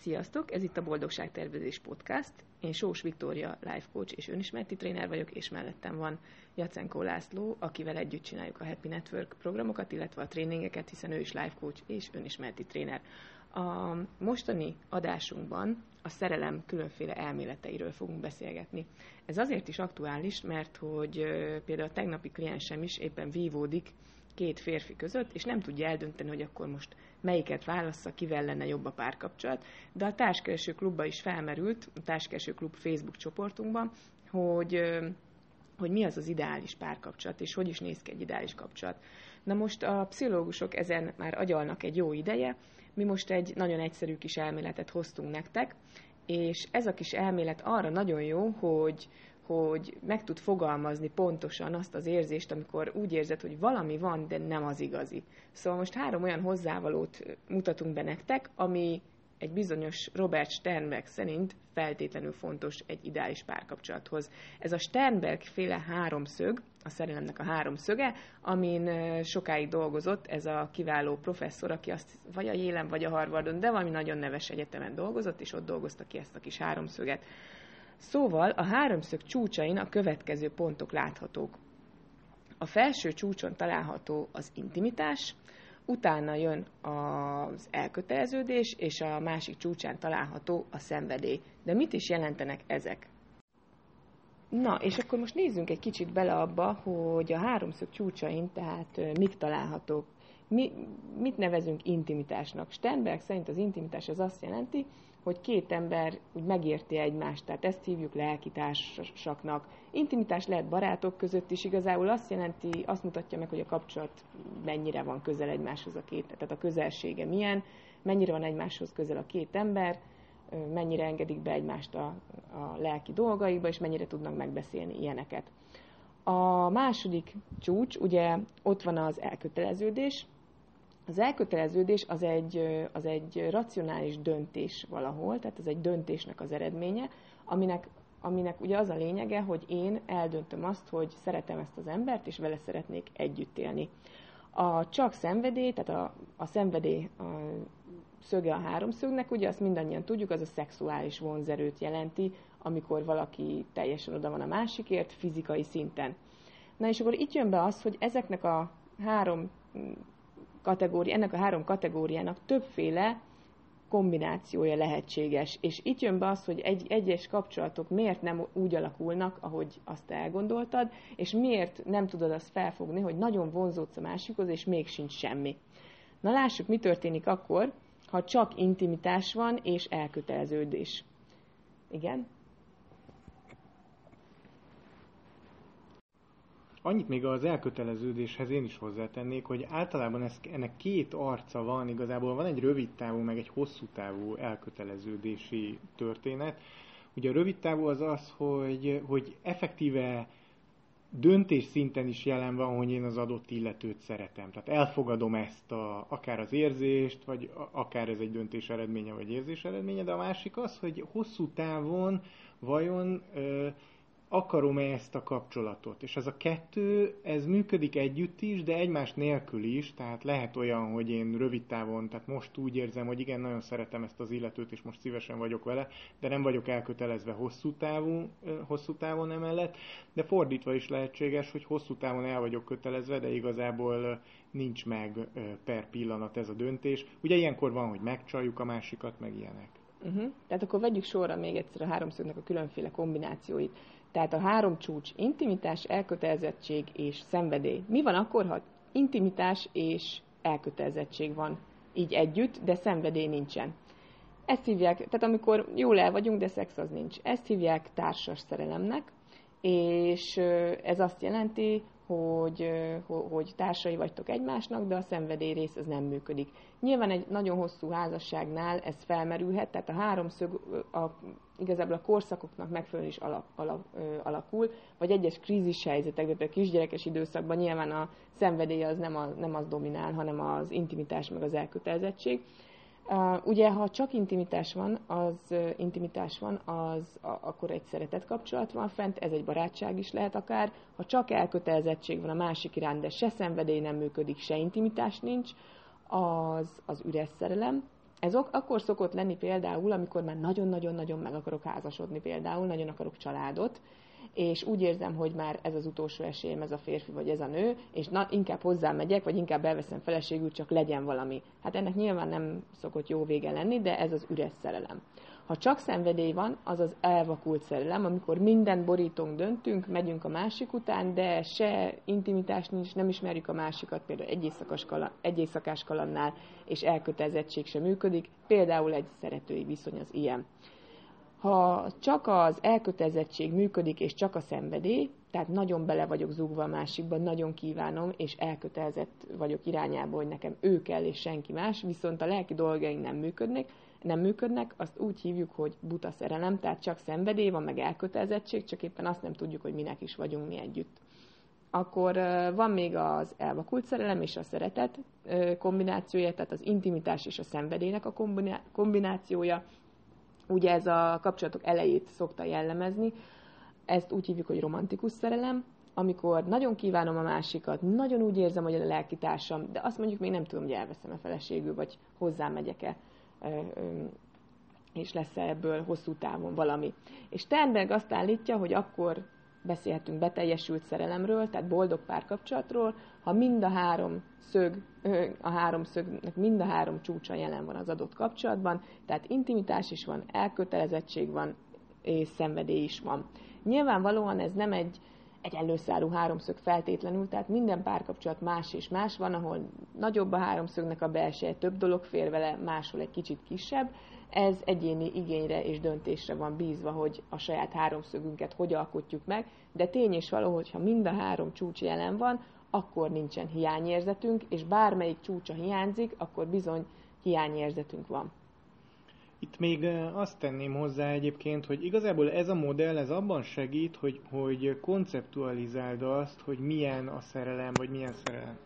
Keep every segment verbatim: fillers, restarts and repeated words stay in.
Sziasztok! Ez itt a Boldogságtervezés Podcast. Én Sós Viktória, life coach és önismereti tréner vagyok, és mellettem van Jacenkó László, akivel együtt csináljuk a Happy Network programokat, illetve a tréningeket, hiszen ő is life coach és önismereti tréner. A mostani adásunkban a szerelem különféle elméleteiről fogunk beszélgetni. Ez azért is aktuális, mert hogy például a tegnapi kliensem is éppen vívódik két férfi között, és nem tudja eldönteni, hogy akkor most melyiket válassza, kivel lenne jobb a párkapcsolat, de a Társkereső Klubban is felmerült, a Társkereső Klub Facebook csoportunkban, hogy, hogy mi az az ideális párkapcsolat, és hogy is néz ki egy ideális kapcsolat. Na most a pszichológusok ezen már agyalnak egy jó ideje, mi most egy nagyon egyszerű kis elméletet hoztunk nektek, és ez a kis elmélet arra nagyon jó, hogy hogy meg tud fogalmazni pontosan azt az érzést, amikor úgy érzed, hogy valami van, de nem az igazi. Szóval most három olyan hozzávalót mutatunk be nektek, ami egy bizonyos Robert Sternberg szerint feltétlenül fontos egy ideális párkapcsolathoz. Ez a Sternberg-féle háromszög, a szerelemnek a háromszöge, amin sokáig dolgozott ez a kiváló professzor, aki azt vagy a Yale-en, vagy a Harvardon, de valami nagyon neves egyetemen dolgozott, és ott dolgozta ki ezt a kis háromszöget. Szóval a háromszög csúcsain a következő pontok láthatók. A felső csúcson található az intimitás, utána jön az elköteleződés, és a másik csúcsán található a szenvedély. De mit is jelentenek ezek? Na, és akkor most nézzünk egy kicsit bele abba, hogy a háromszög csúcsain, tehát mik találhatók. Mi, mit nevezünk intimitásnak? Sternberg szerint az intimitás az azt jelenti, hogy két ember úgy megérti egymást, tehát ezt hívjuk lelkitársaknak. Intimitás lehet barátok között is, igazából azt jelenti, azt mutatja meg, hogy a kapcsolat mennyire van közel egymáshoz a két, tehát a közelsége milyen, mennyire van egymáshoz közel a két ember, mennyire engedik be egymást a, a lelki dolgaikba, és mennyire tudnak megbeszélni ilyeneket. A második csúcs, ugye ott van az elköteleződés. Az elköteleződés az egy, az egy racionális döntés valahol, tehát ez egy döntésnek az eredménye, aminek, aminek ugye az a lényege, hogy én eldöntöm azt, hogy szeretem ezt az embert, és vele szeretnék együtt élni. A csak szenvedély, tehát a, a szenvedély a szöge a háromszögnek, ugye azt mindannyian tudjuk, az a szexuális vonzerőt jelenti, amikor valaki teljesen oda van a másikért, fizikai szinten. Na és akkor itt jön be az, hogy ezeknek a három kategóri, ennek a három kategóriának többféle kombinációja lehetséges. És itt jön be az, hogy egy, egyes kapcsolatok miért nem úgy alakulnak, ahogy azt elgondoltad, és miért nem tudod azt felfogni, hogy nagyon vonzódsz a másikhoz, és még sincs semmi. Na lássuk, mi történik akkor, ha csak intimitás van, és elköteleződés. Igen? Annyit még az elköteleződéshez én is hozzátennék, hogy általában ez, ennek két arca van, igazából van egy rövid távú, meg egy hosszú távú elköteleződési történet. Ugye a rövid távú az az, hogy, hogy effektíve döntés szinten is jelen van, hogy én az adott illetőt szeretem. Tehát elfogadom ezt a, akár az érzést, vagy akár ez egy döntés eredménye, vagy érzés eredménye, de a másik az, hogy hosszú távon vajon ö, akarom-e ezt a kapcsolatot. És ez a kettő, ez működik együtt is, de egymás nélkül is, tehát lehet olyan, hogy én rövid távon, tehát most úgy érzem, hogy igen, nagyon szeretem ezt az illetőt, és most szívesen vagyok vele, de nem vagyok elkötelezve hosszú, távú, hosszú távon emellett, de fordítva is lehetséges, hogy hosszú távon el vagyok kötelezve, de igazából nincs meg per pillanat ez a döntés. Ugye ilyenkor van, hogy megcsaljuk a másikat, meg ilyenek. Uh-huh. Tehát akkor vegyük sorra még egyszer a háromszögnek a különféle kombinációit. Tehát a három csúcs, intimitás, elkötelezettség és szenvedély. Mi van akkor, ha intimitás és elkötelezettség van így együtt, de szenvedély nincsen? Ezt hívják, tehát amikor jól el vagyunk, de szex az nincs. Ezt hívják társas szerelemnek, és ez azt jelenti, hogy, hogy társai vagytok egymásnak, de a szenvedély rész az nem működik. Nyilván egy nagyon hosszú házasságnál ez felmerülhet, tehát a háromszög a, igazából a korszakoknak megfelelően is alap, alap, alakul, vagy egyes krízis helyzetekben, például kisgyerekes időszakban nyilván a szenvedély az nem, a, nem az dominál, hanem az intimitás meg az elkötelezettség. Uh, ugye, ha csak intimitás van, az uh, intimitás van, az a, akkor egy szeretet kapcsolat van fent, ez egy barátság is lehet akár. Ha csak elkötelezettség van a másik iránt, de se szenvedély nem működik, se intimitás nincs, az, az üres szerelem. Ez ok- akkor szokott lenni például, amikor már nagyon-nagyon-nagyon meg akarok házasodni például, nagyon akarok családot, és úgy érzem, hogy már ez az utolsó esélyem, ez a férfi vagy ez a nő, és na, inkább hozzám megyek, vagy inkább elveszem feleségül, csak legyen valami. Hát ennek nyilván nem szokott jó vége lenni, de ez az üres szerelem. Ha csak szenvedély van, az az elvakult szerelem, amikor mindent borítunk, döntünk, megyünk a másik után, de se intimitás nincs, nem ismerjük a másikat, például egy, kaland, egy éjszakás kalandnál, és elkötelezettség sem működik, például egy szeretői viszony az ilyen. Ha csak az elkötelezettség működik, és csak a szenvedély, tehát nagyon bele vagyok zúgva a másikban, nagyon kívánom, és elkötelezett vagyok irányába, hogy nekem ő kell, és senki más, viszont a lelki dolgaink nem működnek, nem működnek, azt úgy hívjuk, hogy buta szerelem, tehát csak szenvedély van, meg elkötelezettség, csak éppen azt nem tudjuk, hogy minek is vagyunk mi együtt. Akkor van még az elvakult szerelem és a szeretet kombinációja, tehát az intimitás és a szenvedélynek a kombinációja. Ugye ez a kapcsolatok elejét szokta jellemezni, ezt úgy hívjuk, hogy romantikus szerelem, amikor nagyon kívánom a másikat, nagyon úgy érzem, hogy a lelkitársam, de azt mondjuk még nem tudom, hogy elveszem-e feleségül, vagy hozzám megyek-e, és lesz-e ebből hosszú távon valami. És Sternberg azt állítja, hogy akkor beszélhetünk beteljesült szerelemről, tehát boldog párkapcsolatról, ha mind a három szög, a három szögnek mind a három csúcsa jelen van az adott kapcsolatban, tehát intimitás is van, elkötelezettség van, és szenvedély is van. Nyilvánvalóan ez nem egy egyenlőszárú háromszög feltétlenül, tehát minden párkapcsolat más és más van, ahol nagyobb a háromszögnek a belseje, több dolog fér vele, máshol egy kicsit kisebb. Ez egyéni igényre és döntésre van bízva, hogy a saját háromszögünket hogy alkotjuk meg, de tény és való, hogyha mind a három csúcs jelen van, akkor nincsen hiányérzetünk, és bármelyik csúcsa hiányzik, akkor bizony hiányérzetünk van. Itt még azt tenném hozzá egyébként, hogy igazából ez a modell, ez abban segít, hogy, hogy konceptualizáld azt, hogy milyen a szerelem, vagy milyen szerelem.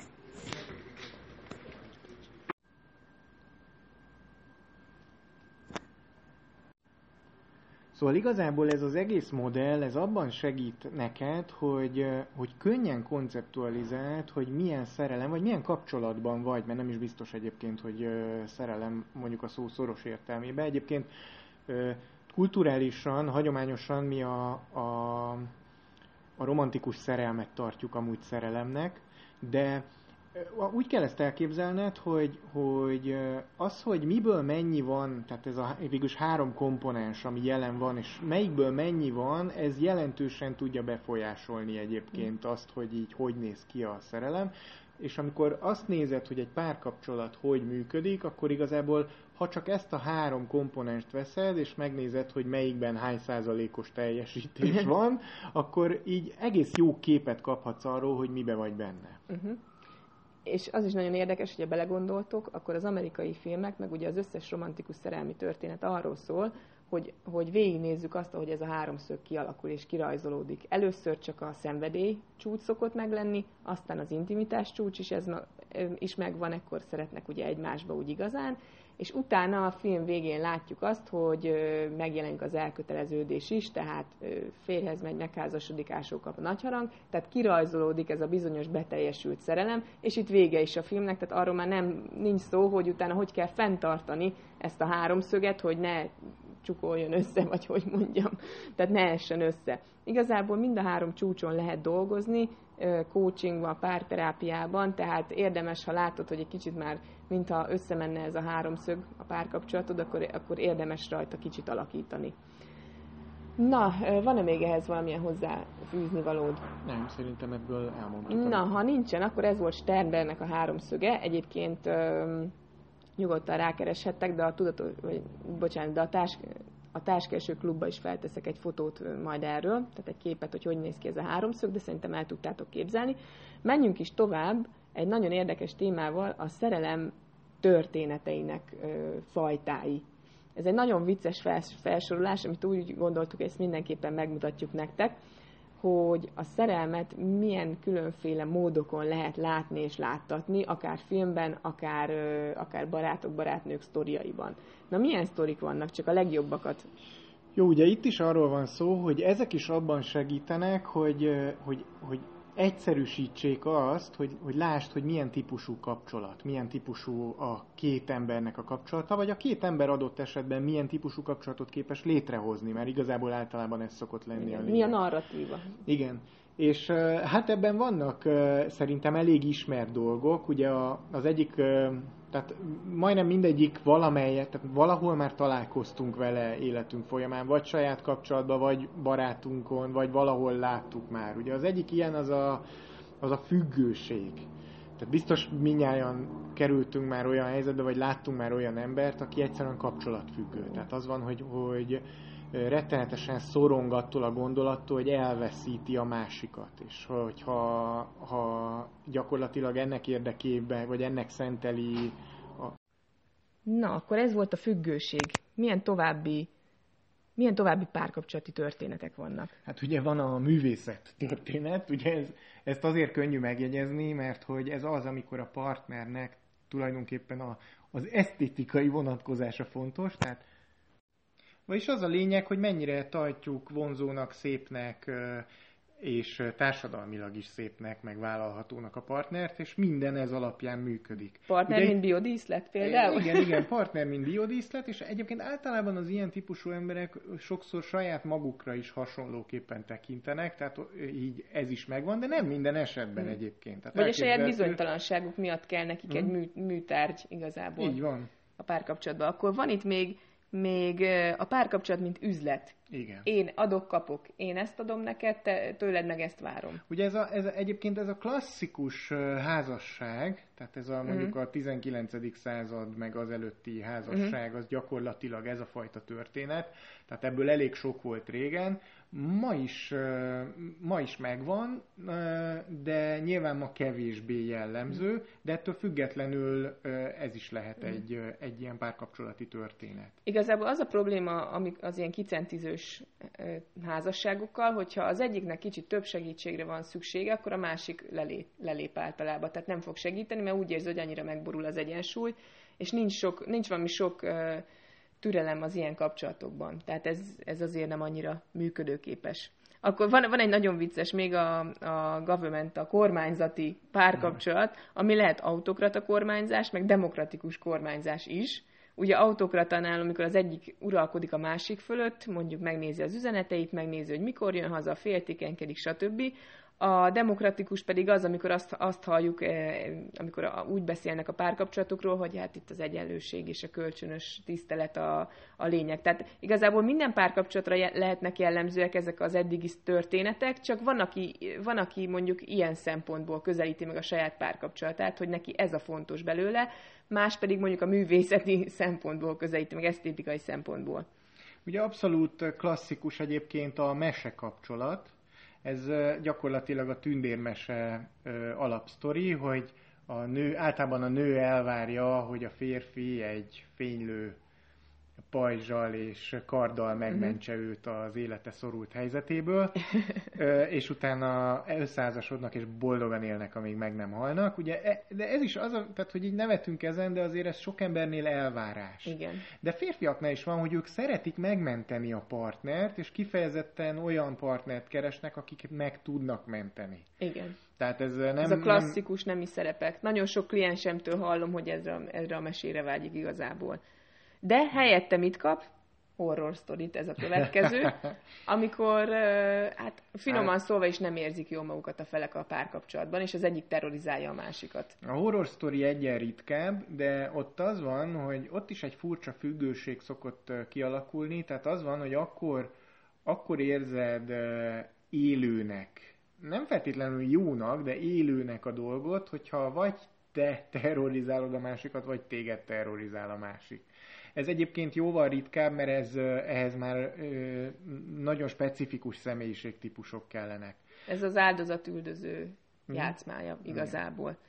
Szóval igazából ez az egész modell, ez abban segít neked, hogy, hogy könnyen konceptualizáld, hogy milyen szerelem, vagy milyen kapcsolatban vagy, mert nem is biztos egyébként, hogy szerelem mondjuk a szó szoros értelmében. Egyébként kulturálisan, hagyományosan mi a, a, a romantikus szerelmet tartjuk amúgy szerelemnek, de úgy kell ezt elképzelned, hogy, hogy az, hogy miből mennyi van, tehát ez a végülis három komponens, ami jelen van, és melyikből mennyi van, ez jelentősen tudja befolyásolni egyébként azt, hogy így hogy néz ki a szerelem. És amikor azt nézed, hogy egy párkapcsolat hogy működik, akkor igazából, ha csak ezt a három komponenst veszed, és megnézed, hogy melyikben hány százalékos teljesítés van, akkor így egész jó képet kaphatsz arról, hogy mibe vagy benne. Uh-huh. És az is nagyon érdekes, hogyha belegondoltok, akkor az amerikai filmek, meg ugye az összes romantikus szerelmi történet arról szól, hogy, hogy végignézzük azt, hogy ez a háromszög kialakul és kirajzolódik. Először csak a szenvedély csúcs szokott meglenni, aztán az intimitás csúcs is, ez is megvan, ekkor szeretnek ugye egymásba úgy igazán, és utána a film végén látjuk azt, hogy megjelenik az elköteleződés is, tehát férjhez megy, megházasodik, ásó kap a nagyharang, tehát kirajzolódik ez a bizonyos beteljesült szerelem, és itt vége is a filmnek, tehát arról már nem nincs szó, hogy utána hogy kell fenntartani ezt a háromszöget, hogy ne csukoljon össze, vagy hogy mondjam, tehát ne essen össze. Igazából mind a három csúcson lehet dolgozni, coachingban, párterápiában, tehát érdemes, ha látod, hogy egy kicsit már, mintha összemenne ez a háromszög, a párkapcsolatod, akkor, akkor érdemes rajta kicsit alakítani. Na, van-e még ehhez valamilyen hozzáfűzni valód? Nem, szerintem ebből elmondtuk. Na, ha nincsen, akkor ez volt Sternbergnek a háromszöge. Egyébként öm, nyugodtan rákereshettek, de a tudatos, vagy bocsánat, de a társ, a társkereső klubba is felteszek egy fotót majd erről, tehát egy képet, hogy hogy néz ki ez a háromszög, de szerintem el tudtátok képzelni. Menjünk is tovább egy nagyon érdekes témával, a szerelem történeteinek ö, fajtái. Ez egy nagyon vicces felsorolás, amit úgy gondoltuk, hogy ezt mindenképpen megmutatjuk nektek, hogy a szerelmet milyen különféle módokon lehet látni és láttatni, akár filmben, akár, akár barátok, barátnők sztoriaiban. Na, milyen sztorik vannak? Csak a legjobbakat. Jó, ugye itt is arról van szó, hogy ezek is abban segítenek, hogy, hogy, hogy egyszerűsítsék azt, hogy, hogy lásd, hogy milyen típusú kapcsolat, milyen típusú a két embernek a kapcsolata, vagy a két ember adott esetben milyen típusú kapcsolatot képes létrehozni, mert igazából általában ez szokott lenni. Igen, a mi a lényeg. narratíva. Igen. És hát ebben vannak szerintem elég ismert dolgok. Ugye az egyik, tehát majdnem mindegyik valamelyet, tehát valahol már találkoztunk vele életünk folyamán, vagy saját kapcsolatban, vagy barátunkon, vagy valahol láttuk már. Ugye az egyik ilyen az a, az a függőség. Tehát biztos mindnyájan kerültünk már olyan helyzetbe, vagy láttunk már olyan embert, aki egyszerűen kapcsolatfüggő. Tehát az van, hogy, hogy rettenetesen szorong attól a gondolattól, hogy elveszíti a másikat. És hogyha ha gyakorlatilag ennek érdekében, vagy ennek szenteli a... Na, akkor ez volt a függőség. Milyen további, milyen további párkapcsolati történetek vannak? Hát ugye van a művészet történet, ugye ez, ezt azért könnyű megjegyezni, mert hogy ez az, amikor a partnernek tulajdonképpen a, az esztétikai vonatkozása fontos, tehát vagyis az a lényeg, hogy mennyire tartjuk vonzónak, szépnek, és társadalmilag is szépnek, meg vállalhatónak a partnert, és minden ez alapján működik. Partner, ugye, mint biodíszlet például? Igen, igen, partner, mint biodíszlet, és egyébként általában az ilyen típusú emberek sokszor saját magukra is hasonlóképpen tekintenek, tehát így ez is megvan, de nem minden esetben hmm. egyébként. Tehát vagy a saját bizonytalanságuk miatt kell nekik hmm. egy mű, műtárgy igazából. Így van. A párkapcsolatban. Akkor van itt még Még a párkapcsolat, mint üzlet. Igen. Én adok, kapok. Én ezt adom neked, te, tőled meg ezt várom. Ugye ez a, ez a, egyébként ez a klasszikus házasság, tehát ez a mondjuk mm. a tizenkilencedik század meg az előtti házasság, mm. az gyakorlatilag ez a fajta történet. Tehát ebből elég sok volt régen. Ma is, ma is megvan, de nyilván ma kevésbé jellemző, de ettől függetlenül ez is lehet egy, egy ilyen párkapcsolati történet. Igazából az a probléma amik az ilyen kicentizős házasságokkal, hogyha az egyiknek kicsit több segítségre van szüksége, akkor a másik lelép, lelép általában. Tehát nem fog segíteni, mert úgy érzi, hogy annyira megborul az egyensúly, és nincs, sok, nincs valami sok türelem az ilyen kapcsolatokban. Tehát ez, ez azért nem annyira működőképes. Akkor van, van egy nagyon vicces, még a, a government, a kormányzati párkapcsolat, ami lehet autokrata kormányzás, meg demokratikus kormányzás is. Ugye autokratánál, amikor az egyik uralkodik a másik fölött, mondjuk megnézi az üzeneteit, megnézi, hogy mikor jön haza, féltékenykedik, stb. A demokratikus pedig az, amikor azt, azt halljuk, amikor úgy beszélnek a párkapcsolatokról, hogy hát itt az egyenlőség és a kölcsönös tisztelet a, a lényeg. Tehát igazából minden párkapcsolatra lehetnek jellemzőek ezek az eddigi történetek, csak van aki, van, aki mondjuk ilyen szempontból közelíti meg a saját párkapcsolatát, hogy neki ez a fontos belőle, más pedig mondjuk a művészeti szempontból közelíti meg, esztétikai szempontból. Ugye abszolút klasszikus egyébként a mese kapcsolat. Ez gyakorlatilag a tündérmese alapsztori, hogy a nő, általában a nő elvárja, hogy a férfi egy fénylő pajzsal és karddal megmentse uh-huh. őt az élete szorult helyzetéből, és utána összeházasodnak és boldogan élnek, amíg meg nem halnak. Ugye, de ez is az, a, tehát, hogy így nevetünk ezen, de azért ez sok embernél elvárás. Igen. De férfiaknál is van, hogy ők szeretik megmenteni a partnert, és kifejezetten olyan partnert keresnek, akik meg tudnak menteni. Igen. Tehát ez, nem, ez a klasszikus nemi szerepek. Nagyon sok kliensemtől hallom, hogy ezre, ezre a mesére vágyik igazából. De helyette mit kap? Horror sztorit, ez a következő, amikor hát finoman szólva is nem érzik jól magukat a felek a párkapcsolatban, és az egyik terrorizálja a másikat. A horror sztori egyen ritkább, de ott az van, hogy ott is egy furcsa függőség szokott kialakulni, tehát az van, hogy akkor, akkor érzed élőnek, nem feltétlenül jónak, de élőnek a dolgot, hogyha vagy te terrorizálod a másikat, vagy téged terrorizál a másik. Ez egyébként jóval ritkább, mert ez, ehhez már ö, nagyon specifikus személyiségtípusok kellenek. Ez az áldozatüldöző játszmája igazából.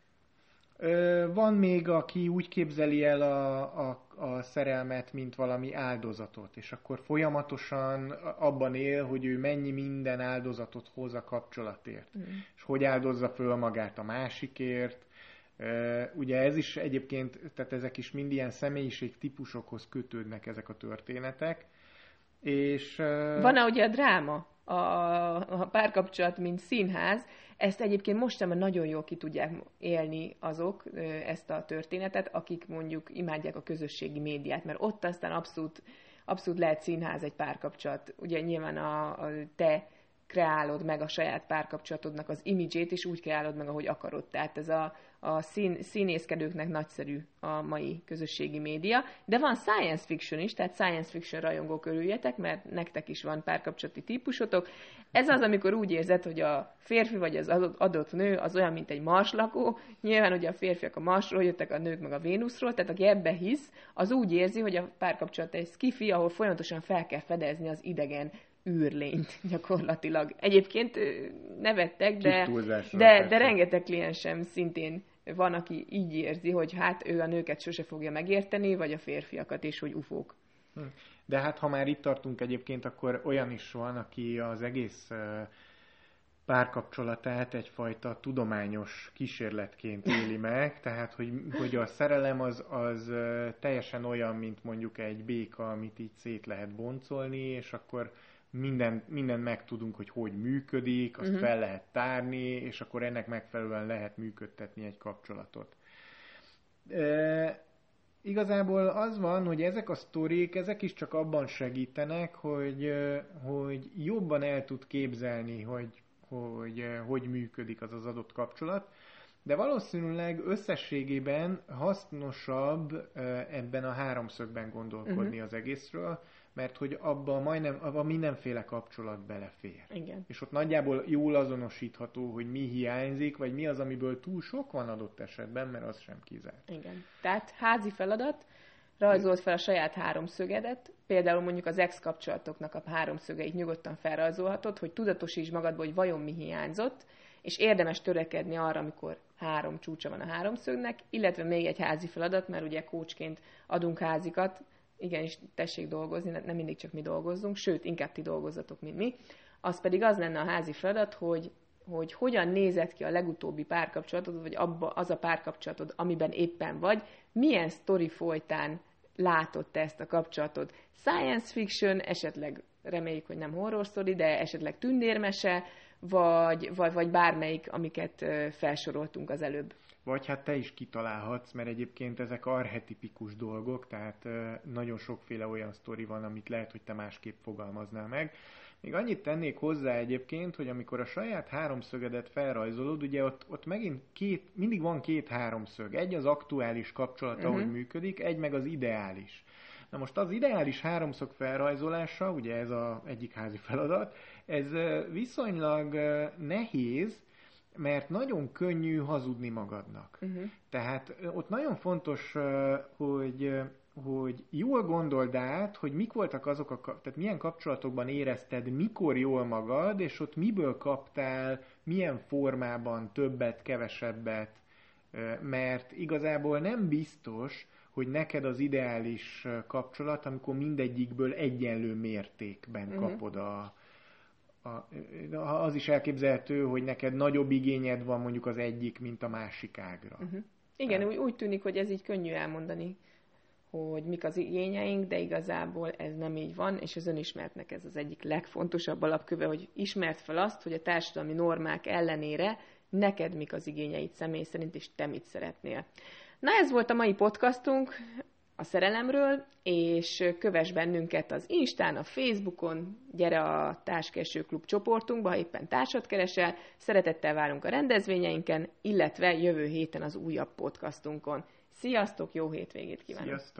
Ö, van még, aki úgy képzeli el a, a, a szerelmet, mint valami áldozatot, és akkor folyamatosan abban él, hogy ő mennyi minden áldozatot hoz a kapcsolatért, mm. és hogy áldozza föl magát a másikért. Uh, ugye ez is egyébként, tehát ezek is mind ilyen személyiségtípusokhoz kötődnek ezek a történetek. És, uh... van-e ugye a dráma? a, a párkapcsolat, mint színház, ezt egyébként mostanában nagyon jól ki tudják élni azok, ezt a történetet, akik mondjuk imádják a közösségi médiát, mert ott aztán abszolút, abszolút lehet színház egy párkapcsolat. Ugye nyilván a, a te kreálod meg a saját párkapcsolatodnak az imidzsét, és úgy kreálod meg, ahogy akarod. Tehát ez a, a szín, színészkedőknek nagyszerű a mai közösségi média. De van science fiction is, tehát science fiction rajongók örüljetek, mert nektek is van párkapcsolati típusotok. Ez az, amikor úgy érzed, hogy a férfi vagy az adott, adott nő az olyan, mint egy marslakó. Nyilván ugye a férfiak a Marsról jöttek, a nők meg a Vénuszról, tehát aki ebbe hisz, az úgy érzi, hogy a párkapcsolat egy skifi, ahol folyamatosan fel kell fedezni az idegen űrlényt gyakorlatilag. Egyébként nevettek, de, de, de rengeteg kliensem szintén van, aki így érzi, hogy hát ő a nőket sose fogja megérteni, vagy a férfiakat, és hogy ufók. De hát ha már itt tartunk egyébként, akkor olyan is van, aki az egész párkapcsolatát egyfajta tudományos kísérletként éli meg, tehát hogy, hogy a szerelem az, az teljesen olyan, mint mondjuk egy béka, amit így szét lehet boncolni, és akkor Minden, minden megtudunk, hogy hogy működik, azt uh-huh. fel lehet tárni, és akkor ennek megfelelően lehet működtetni egy kapcsolatot. E, igazából az van, hogy ezek a sztorik, ezek is csak abban segítenek, hogy, hogy jobban el tud képzelni, hogy hogy, hogy működik az az adott kapcsolat, de valószínűleg összességében hasznosabb ebben a háromszögben gondolkodni uh-huh. az egészről, mert hogy abban majdnem, abban mindenféle kapcsolat belefér. Igen. És ott nagyjából jól azonosítható, hogy mi hiányzik, vagy mi az, amiből túl sok van adott esetben, mert az sem kizárt. Igen. Tehát házi feladat, rajzolt fel a saját háromszögedet, például mondjuk az ex-kapcsolatoknak a háromszögeit nyugodtan felrajzolhatod, hogy tudatosítsd magadból, hogy vajon mi hiányzott, és érdemes törekedni arra, amikor három csúcsa van a háromszögnek, illetve még egy házi feladat, mert ugye coachként adunk házikat, igenis tessék dolgozni, nem mindig csak mi dolgozzunk, sőt, inkább ti dolgozzatok, mint mi. Az pedig az lenne a házi feladat, hogy, hogy hogyan nézett ki a legutóbbi párkapcsolatod, vagy abba, az a párkapcsolatod, amiben éppen vagy, milyen sztori folytán látod te ezt a kapcsolatod. Science fiction, esetleg reméljük, hogy nem horror sztori, de esetleg tündérmese, vagy, vagy, vagy bármelyik, amiket felsoroltunk az előbb. Vagy hát te is kitalálhatsz, mert egyébként ezek archetipikus dolgok, tehát nagyon sokféle olyan sztori van, amit lehet, hogy te másképp fogalmaznál meg. Még annyit tennék hozzá egyébként, hogy amikor a saját háromszögedet felrajzolod, ugye ott, ott megint két, mindig van két háromszög. Egy az aktuális kapcsolat, uh-huh. ahogy működik, egy meg az ideális. Na most az ideális háromszög felrajzolása, ugye ez az egyik házi feladat, ez viszonylag nehéz, mert nagyon könnyű hazudni magadnak. Uh-huh. Tehát ott nagyon fontos, hogy, hogy jól gondold át, hogy mik voltak azok a, tehát milyen kapcsolatokban érezted, mikor jól magad, és ott miből kaptál, milyen formában többet, kevesebbet, mert igazából nem biztos, hogy neked az ideális kapcsolat, amikor mindegyikből egyenlő mértékben uh-huh. kapod a A, az is elképzelhető, hogy neked nagyobb igényed van mondjuk az egyik, mint a másik ágra. Uh-huh. Igen, úgy, úgy tűnik, hogy ez így könnyű elmondani, hogy mik az igényeink, de igazából ez nem így van, és az önismeretnek ez az egyik legfontosabb alapköve, hogy ismerd fel azt, hogy a társadalmi normák ellenére neked mik az igényeid személy szerint, és te mit szeretnél. Na, ez volt a mai podcastunk a szerelemről, és kövess bennünket az Instán, a Facebookon, gyere a Társkereső Klub csoportunkba, ha éppen társat keresel, szeretettel várunk a rendezvényeinken, illetve jövő héten az újabb podcastunkon. Sziasztok, jó hétvégét kívánok! Sziasztok!